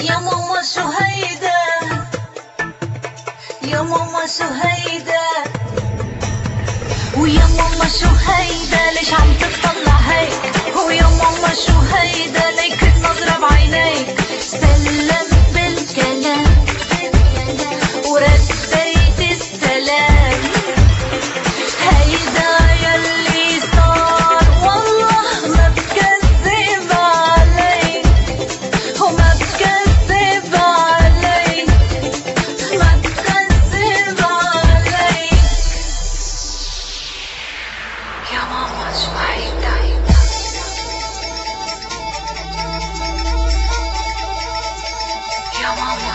يا ماما شو هيدا، يا ماما شو هيدا، ويا ماما شو هيدا، ليش عم تطلع هيك، ويا ماما شو هيدا، ليك نظرة بعينيك، سلم بالكلام ورديت السلام، هيدا يلي صار والله ما بكذب علي، وما بكذب علي، ما بكذب علي. يا ماما شو هيدا، يا ماما